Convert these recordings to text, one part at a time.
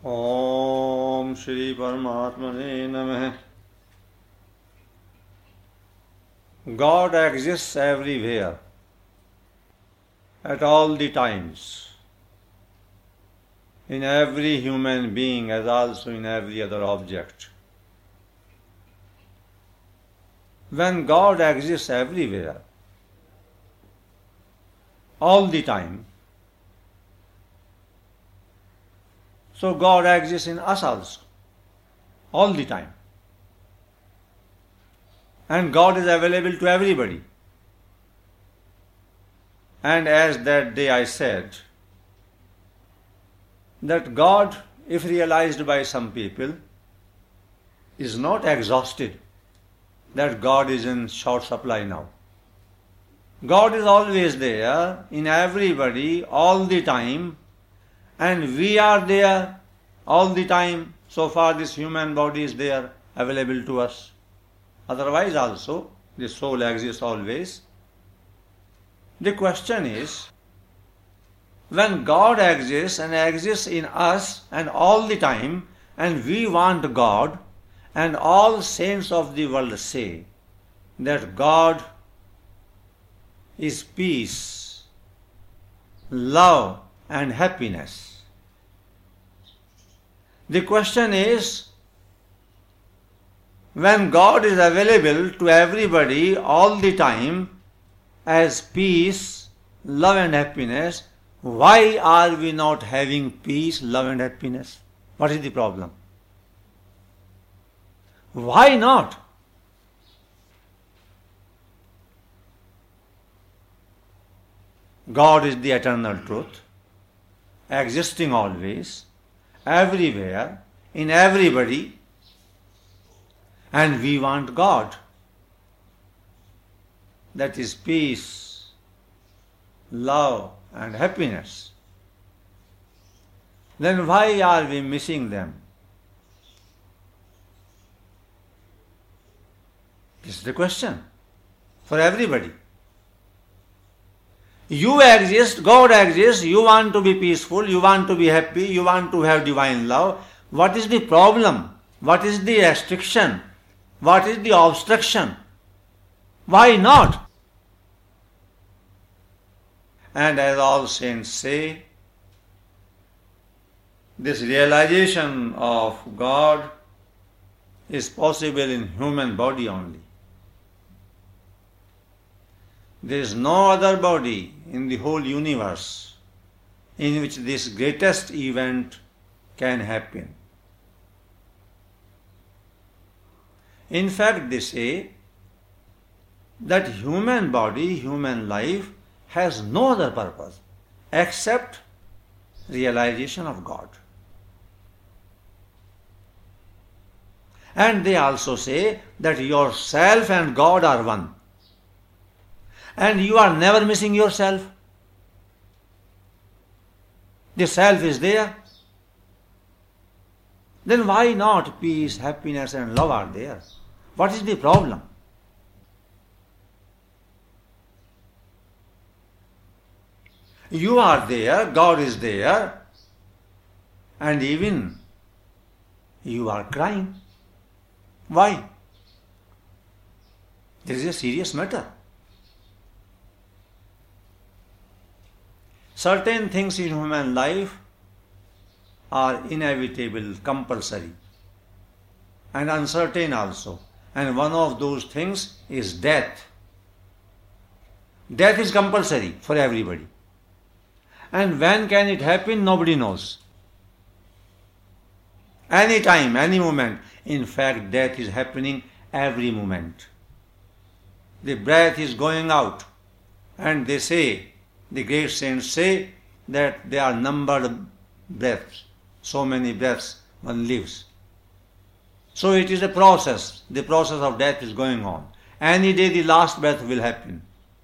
Om Shri Paramatmane Namah. God exists everywhere, at all the times, in every human being as also in every other object. When God exists everywhere, all the time, so God exists in us also, all the time. And God is available to everybody. And as that day I said, that God, if realized by some people, is not exhausted, that God is in short supply now. God is always there, in everybody, all the time, and we are there all the time. So far this human body is there, available to us. Otherwise also, the soul exists always. The question is, when God exists and exists in us and all the time, and we want God, and all saints of the world say that God is peace, love, and happiness. The question is, when God is available to everybody all the time as peace, love and happiness, why are we not having peace, love and happiness? What is the problem? Why not? God is the eternal truth, existing always, everywhere, in everybody, and we want God. That is peace, love and happiness. Then why are we missing them? This is the question for everybody. You exist, God exists, you want to be peaceful, you want to be happy, you want to have divine love. What is the problem? What is the restriction? What is the obstruction? Why not? And as all saints say, this realization of God is possible in human body only. There is no other body in the whole universe in which this greatest event can happen. In fact, they say that human body, human life has no other purpose except realization of God. And they also say that yourself and God are one. And you are never missing yourself. The self is there. Then why not peace, happiness and love are there? What is the problem? You are there, God is there, and even you are crying. Why? This is a serious matter. Certain things in human life are inevitable, compulsory, and uncertain also. And one of those things is death. Death is compulsory for everybody. And when can it happen? Nobody knows. Any time, any moment. In fact, death is happening every moment. The breath is going out. And they say, the great saints say that there are numbered breaths. So many breaths one lives. So it is a process. The process of death is going on. Any day the last breath will happen.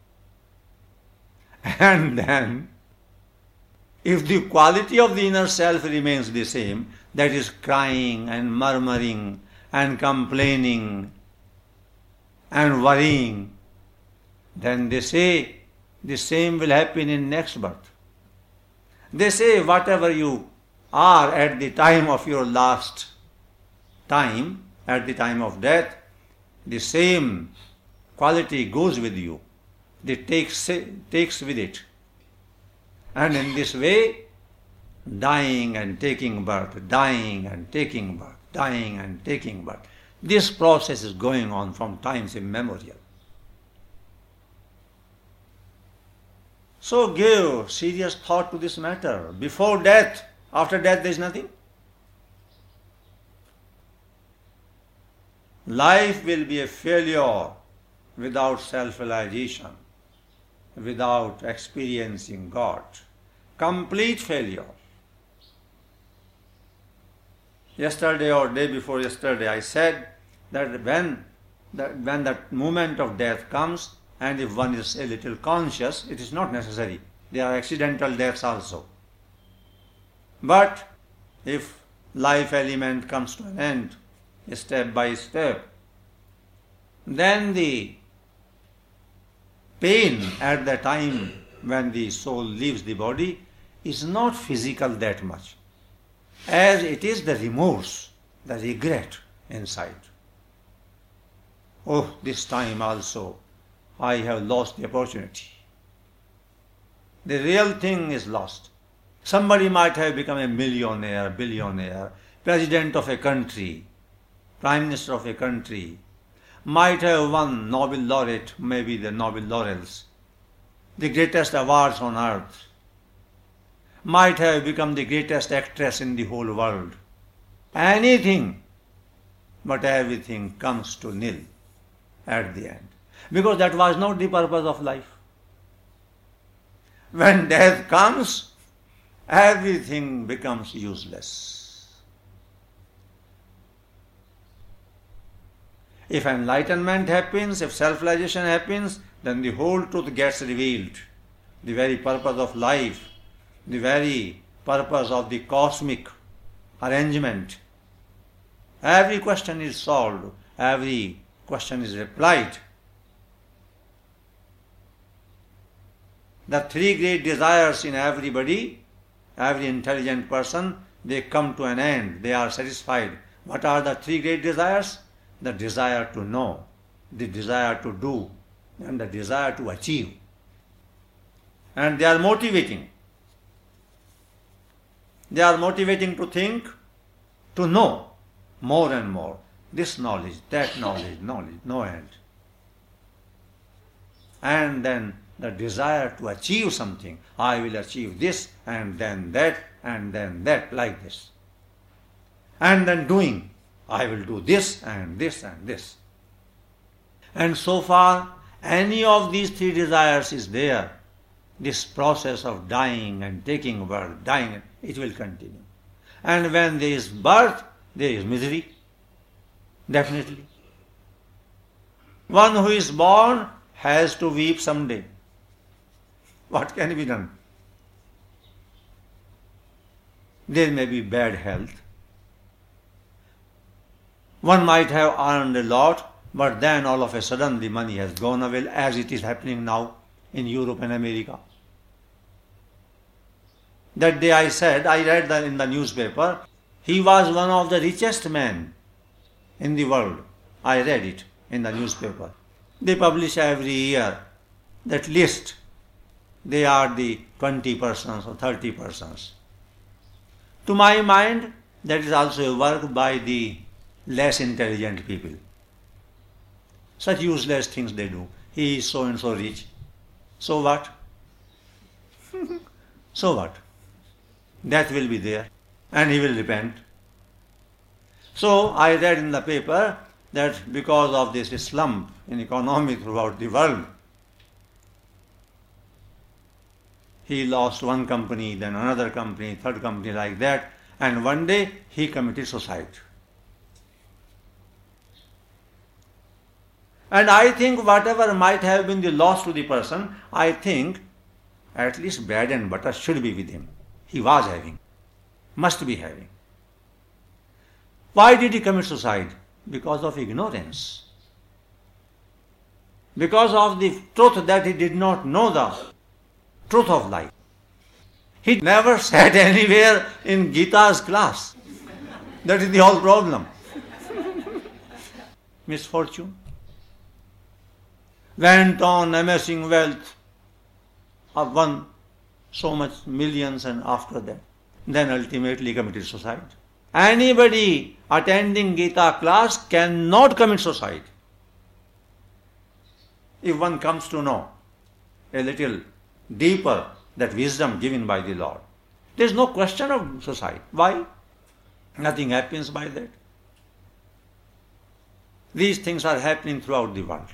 And then, if the quality of the inner self remains the same, that is crying and murmuring and complaining and worrying, then they say the same will happen in next birth. They say whatever you or at the time of your last time, at the time of death, the same quality goes with you. It takes with it. And in this way, dying and taking birth, dying and taking birth, dying and taking birth. This process is going on from times immemorial. So give serious thought to this matter. Before death, after death there is nothing. Life will be a failure without self-realization, without experiencing God. Complete failure. Yesterday or day before yesterday I said that when that moment of death comes, and if one is a little conscious, it is not necessary. There are accidental deaths also. But if life element comes to an end, step by step, then the pain at the time when the soul leaves the body is not physical that much, as it is the remorse, the regret inside. Oh, this time also I have lost the opportunity. The real thing is lost. Somebody might have become a millionaire, billionaire, president of a country, prime minister of a country, might have won Nobel laureate, maybe the Nobel laurels, the greatest awards on earth, might have become the greatest actress in the whole world. Anything, but everything comes to nil at the end. Because that was not the purpose of life. When death comes, everything becomes useless. If enlightenment happens, if self-realization happens, then the whole truth gets revealed. The very purpose of life, the very purpose of the cosmic arrangement. Every question is solved, every question is replied. The three great desires in everybody, every intelligent person, they come to an end, they are satisfied. What are the three great desires? The desire to know, the desire to do, and the desire to achieve. And they are motivating. They are motivating to think, to know more and more. This knowledge, that knowledge, no end. And then the desire to achieve something. I will achieve this, and then that, like this. And then doing. I will do this and this and this. And so far, any of these three desires is there, this process of dying and taking birth, dying, it will continue. And when there is birth, there is misery. Definitely. One who is born has to weep someday. What can be done? There may be bad health. One might have earned a lot, but then all of a sudden the money has gone away, as it is happening now in Europe and America. That day I read that in the newspaper, he was one of the richest men in the world. I read it in the newspaper. They publish every year that list. They are the 20 persons or 30 persons. To my mind, that is also a work by the less intelligent people. Such useless things they do. He is so and so rich. So what? So what? Death will be there and he will repent. So I read in the paper that because of this slump in economy throughout the world, he lost one company, then another company, third company, like that, and one day he committed suicide. And I think whatever might have been the loss to the person, I think at least bread and butter should be with him. He was having, must be having. Why did he commit suicide? Because of ignorance. Because of the truth that he did not know the truth of life. He never sat anywhere in Gita's class. That is the whole problem. Misfortune. Went on amassing wealth of won so much millions, and after that, then ultimately committed suicide. Anybody attending Gita class cannot commit suicide. If one comes to know a little deeper that wisdom given by the Lord, there is no question of suicide. Why? Nothing happens by that. These things are happening throughout the world.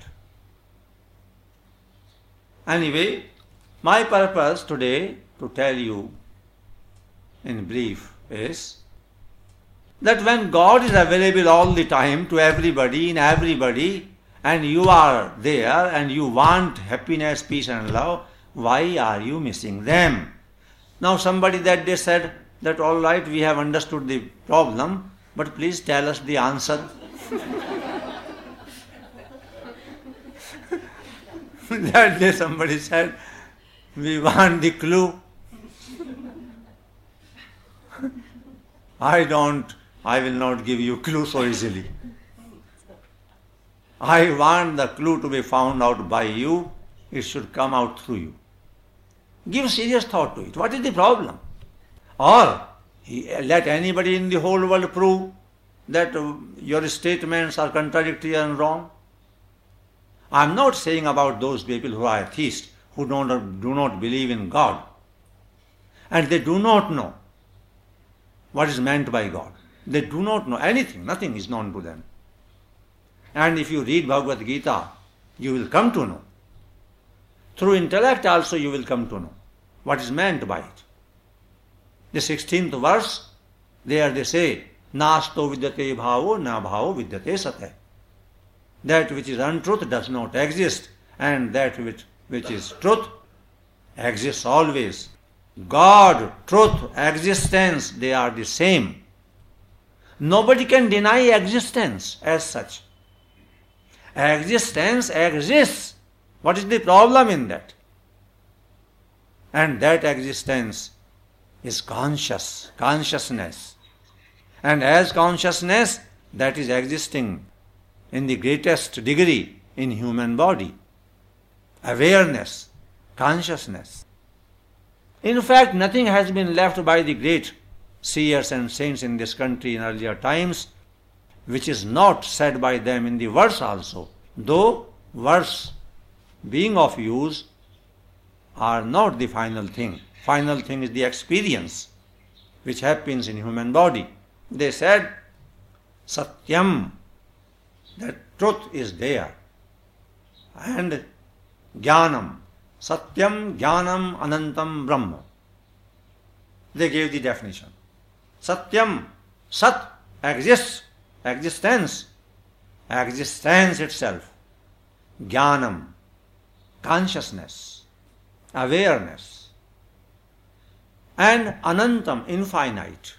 Anyway, my purpose today to tell you in brief is that when God is available all the time to everybody, in everybody, and you are there and you want happiness, peace and love, why are you missing them? Now somebody that day said that all right, we have understood the problem, but please tell us the answer. That day somebody said, we want the clue. I will not give you clue so easily. I want the clue to be found out by you. It should come out through you. Give serious thought to it. What is the problem? Or let anybody in the whole world prove that your statements are contradictory and wrong. I am not saying about those people who are atheists, who do not believe in God, and they do not know what is meant by God. They do not know anything. Nothing is known to them. And if you read Bhagavad Gita, you will come to know. Through intellect also you will come to know what is meant by it. The 16th verse, there they say, Nasto vidyate bhavo, na bhavo vidyate sate. That which is untruth does not exist, and that which is truth exists always. God, truth, existence, they are the same. Nobody can deny existence as such. Existence exists. What is the problem in that? And that existence is consciousness. And as consciousness, that is existing in the greatest degree in human body. Awareness, consciousness. In fact, nothing has been left by the great seers and saints in this country in earlier times which is not said by them in the verse also. Though words being of use are not the final thing. Final thing is the experience which happens in human body. They said, Satyam, that truth is there. And Jnanam, Satyam, Jnanam, Anantam, Brahma. They gave the definition. Satyam, Sat, exists, existence itself. Jnanam, consciousness, awareness. And Anantam, infinite.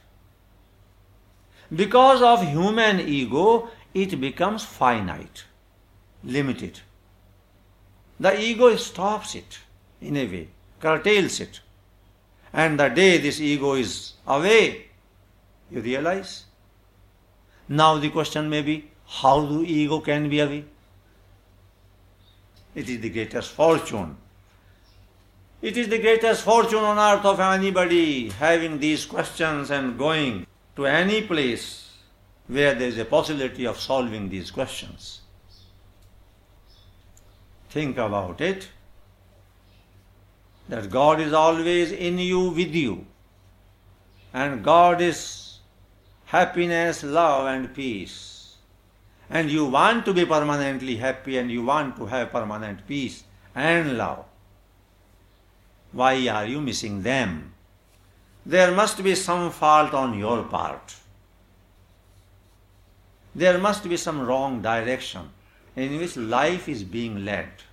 Because of human ego, it becomes finite, limited. The ego stops it in a way, curtails it. And the day this ego is away, you realize. Now the question may be, how do ego can be away? It is the greatest fortune. It is the greatest fortune on earth of anybody having these questions and going to any place where there is a possibility of solving these questions. Think about it, that God is always in you, with you, and God is happiness, love and peace, and you want to be permanently happy and you want to have permanent peace and love. Why are you missing them? There must be some fault on your part. There must be some wrong direction in which life is being led.